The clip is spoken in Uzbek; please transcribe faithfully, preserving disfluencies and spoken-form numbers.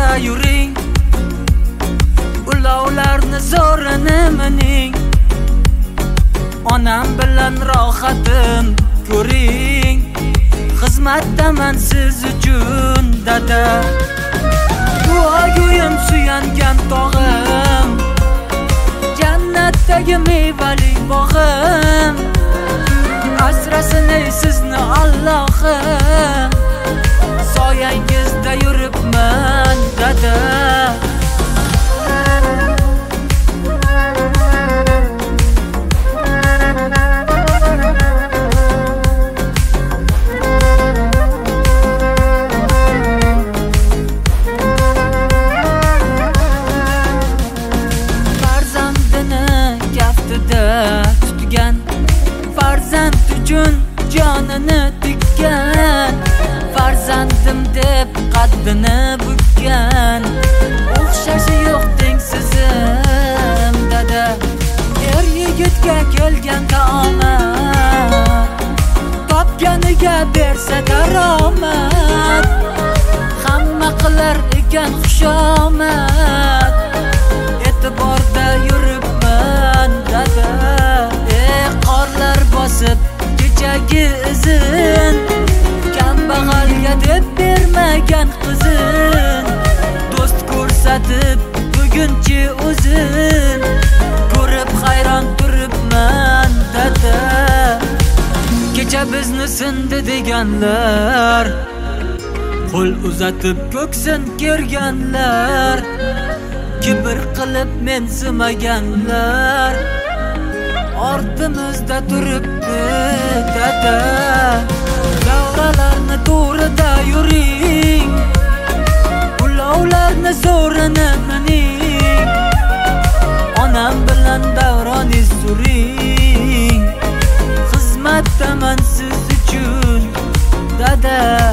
yuring, ulovlarni zo'rini mining. Onam bilan rohatim ko'ring, xizmatdaman siz uchun dada. Duogo'yim suyangan tog'im, jannatdagi mevali bog'im. Asrasin ey sizni Allohim, soyangizda yuribman dada. Tutgan farzand uchun jonini tikkan, farzandim deb qaddini bukkan. O'xshashi yo'q tengsizim dada, er yigitga kelgan taomat, topganiga bersa daromad. Hamma qilar ekan xushomad, e'tiborda yuribman dada. Ey qorlar bosib kechagi izin, kambag'alga deb bermagan qizin. Do'st ko'rsatib bugunchi o'zin, ko'rib hayron turibman dada. Kecha bizni sindi deganlar, qo'l uzatib ko'ksin kerganlar, kibr qilib mensimaganlar ortimizda turibdi dada. Davralarni to'g'rida yuring, ulovlarni zo'rini mining. Onam bilan davroningiz suring, xizmatdaman siz uchun dada.